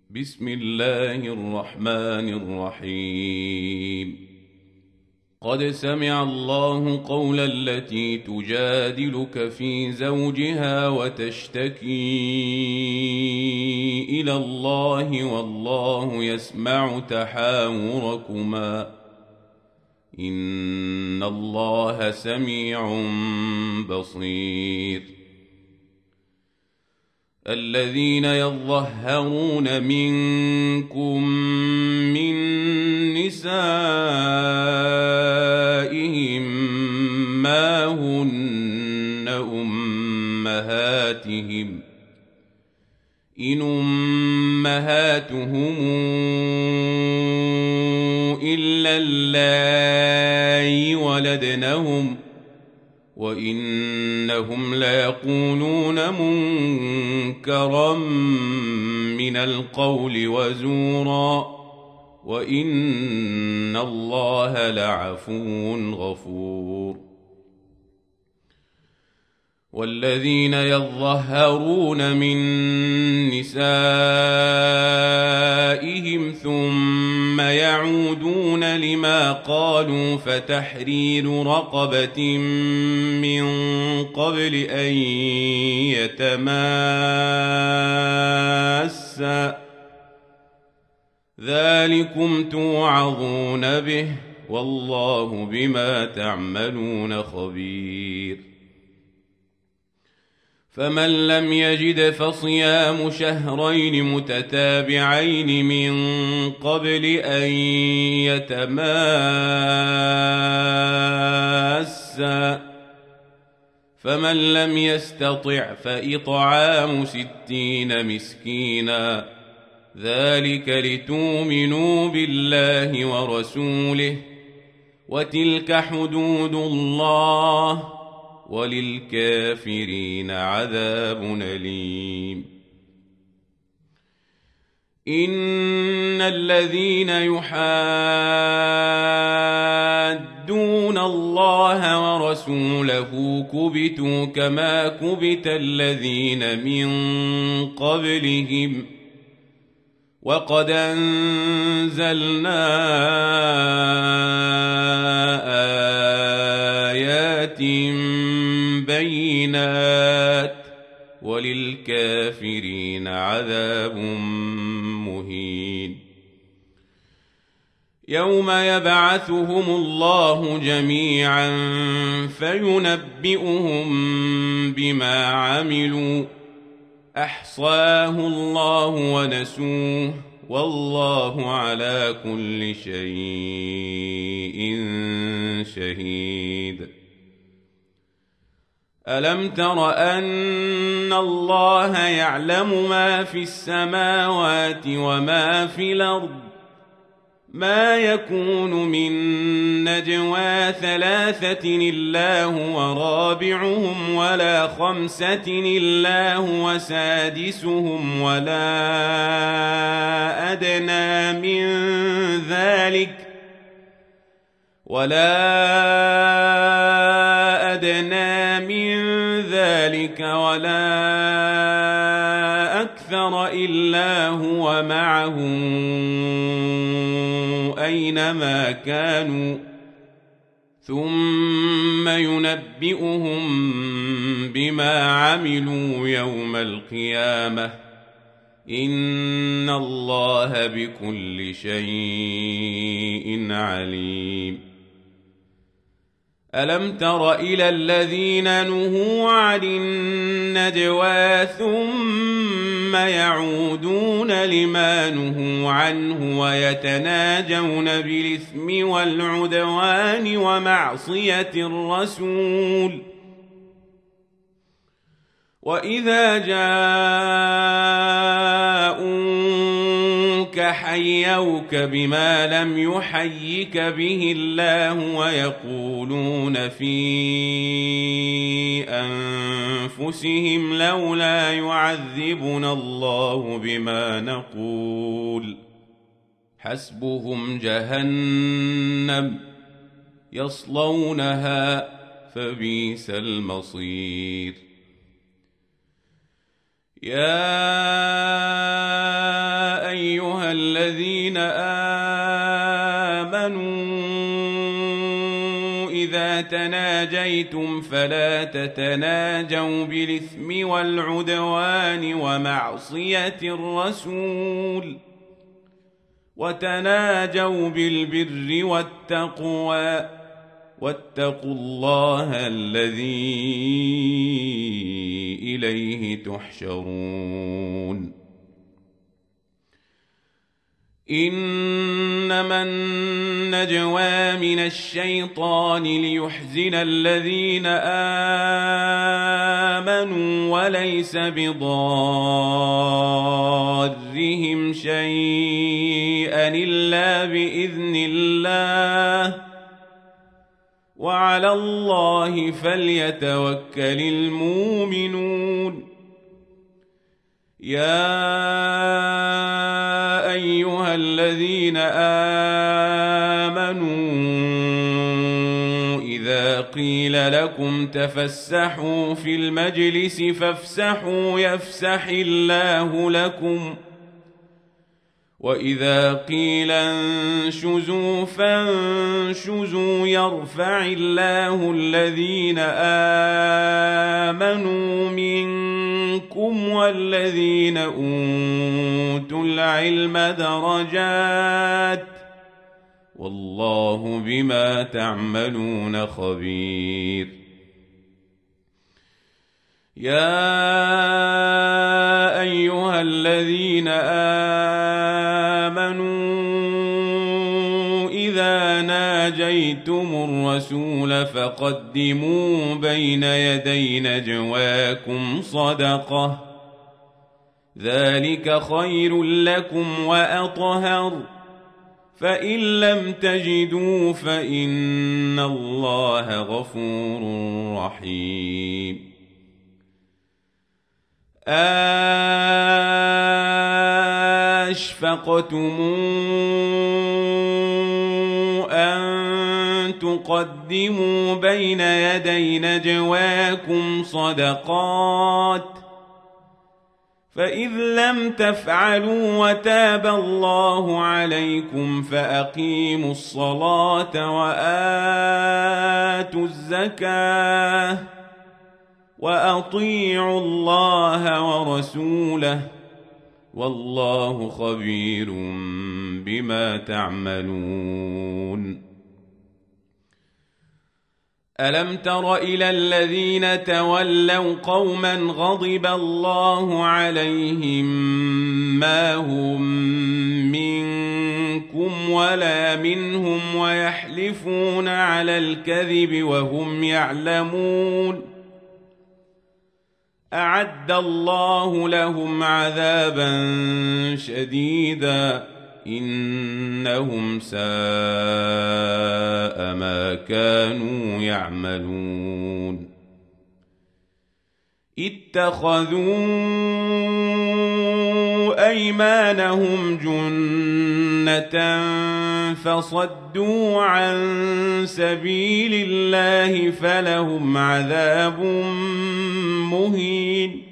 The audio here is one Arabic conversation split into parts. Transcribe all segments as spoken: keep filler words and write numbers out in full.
بسم الله الرحمن الرحيم. قد سمع الله قول التي تجادلك في زوجها وتشتكي إلى الله والله يسمع تحاوركما إن الله سميع بصير. الذين يظهرون منكم من نسائهم ما هن أمهاتهم إن أمهاتهم إلا اللائي ولدنهم وإنهم ليقولون منكرا من القول وزورا وإن الله لعفو غفور. والذين يظهرون من نسائهم ثم يعودون لما قالوا فتحرير رقبة من قبل أن يتماسا ذلكم توعظون به والله بما تعملون خبير. فمن لم يجد فصيام شهرين متتابعين من قبل أن يتماسا فمن لم يستطع فإطعام ستين مسكينا ذلك لتؤمنوا بالله ورسوله وتلك حدود الله وللكافرين عذاب أليم. إن الذين يحادون الله ورسوله كبتوا كما كبت الذين من قبلهم وقد أنزلنا آيات بينات وللكافرين عذاب مهين. يوم يبعثهم الله جميعا فينبئهم بما عملوا أحصاه الله ونسوه والله على كل شيء شهيد. ألم تر أن الله يعلم ما في السماوات وما في الأرض ما يكون من نجوى ثلاثة إلا هو رابعهم ولا خمسة إلا هو سادسهم ولا أدنى من ذلك ولا أدنى من ذلك ولا أكثر إلا هو معهم أينما كانوا ثم ينبئهم بما عملوا يوم القيامة إن الله بكل شيء عليم. ألم تر إلى الذين نهوا عن النجوى ثم يعودون لما نهوا عنه ويتناجون بالإثم والعدوان ومعصية الرسول وإذا جاءوك حيوك بما لم يحيك به الله ويقولون في أنفسهم لولا يعذبنا الله بما نقول حسبهم جهنم يصلونها فبئس المصير. يا إذا تناجيتم فلا تتناجوا بالإثم والعدوان ومعصية الرسول وتناجوا بالبر والتقوى واتقوا الله الذي إليه تحشرون. إنما النجوى من الشيطان ليحزن الذين آمنوا وليس بضارهم شيئا إلا بإذن الله وعلى الله فليتوكل المؤمنون. يا أيها الذين آمنوا إذا قيل لكم تفسحوا في المجلس فافسحوا يفسح الله لكم وإذا قيل انشزوا فانشزوا يرفع الله الذين آمنوا منكم والذين أوتوا العلم درجات والله بما تعملون خبير. يا أيها الذين آمنوا إذا ناجيتم الرسول فقدموا بين يدي نجواكم صدقة ذلك خير لكم وأطهر فإن لم تجدوا فإن الله غفور رحيم. أَأَشْفَقْتُمْ أَن تُقَدِّمُوا بَيْنَ يَدَيْ نَجْوَاكُمْ صَدَقَاتٍ فَإِذْ لَمْ تَفْعَلُوا وَتَابَ اللَّهُ عَلَيْكُمْ فَأَقِيمُوا الصَّلَاةَ وَآتُوا الزَّكَاةَ وأطيعوا الله ورسوله والله خبير بما تعملون. ألم تر إلى الذين تولوا قوما غضب الله عليهم ما هم منكم ولا منهم ويحلفون على الكذب وهم يعلمون أعد الله لهم عذابا شديدا إنهم ساء ما كانوا يعملون. اتخذوا أيمانهم جنة فصدوا عن سبيل الله فلهم عذاب مهين.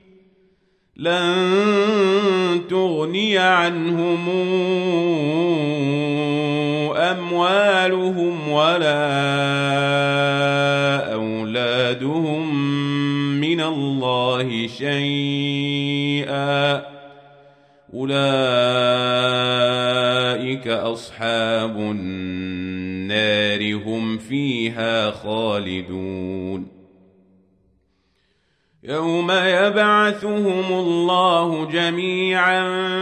لن تغني عنهم أموالهم ولا أولادهم من الله شيئا أولئك أصحاب النار هم فيها خالدون. يوم يبعثهم الله جميعا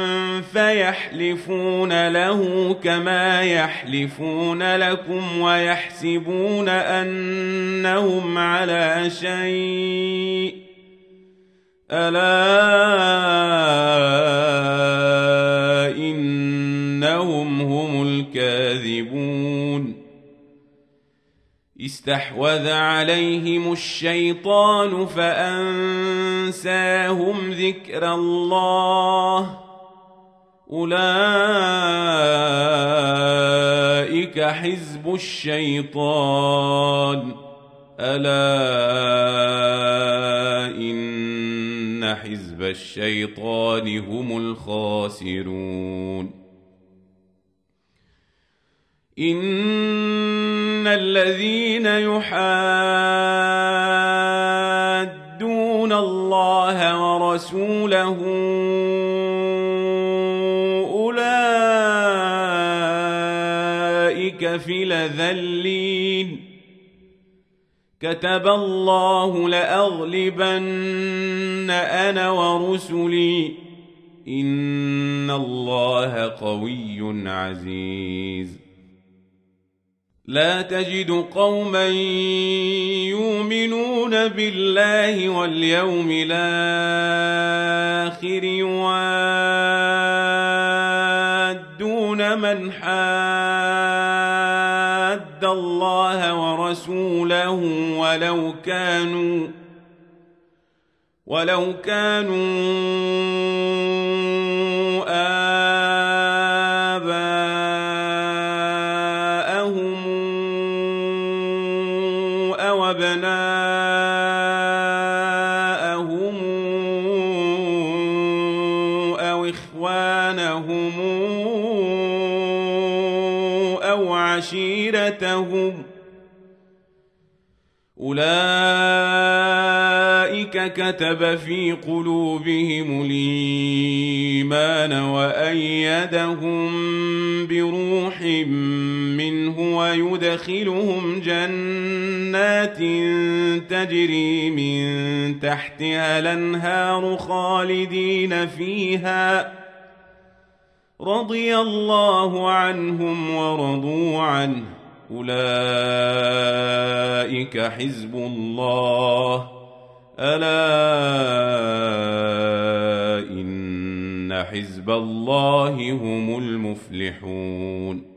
فيحلفون له كما يحلفون لكم ويحسبون أنهم على شيء ألا إنهم هم الكاذبون. استحوذ عليهم الشيطان فأنساهم ذكر الله أولئك حزب الشيطان ألا إن حزب الشيطان هم الخاسرون. إن الذين يحادون الله ورسوله أولئك في الأذلين كتب الله لأغلبن أنا ورسلي إن الله قوي عزيز لا تجد قوما يؤمنون بالله واليوم الآخر يوادون من حاد الله ورسوله ولو كانوا ولو كانوا آباءهم أو أبناءهم أو إخوانهم أو عشيرتهم أولئك كتب في قلوبهم الإيمان وأيدهم بروح منه ويدخلهم جنات تجري من تحتها الأنهار خالدين فيها رضي الله عنهم ورضوا عنه أولئك حزب الله ألا إن حزب الله هم المفلحون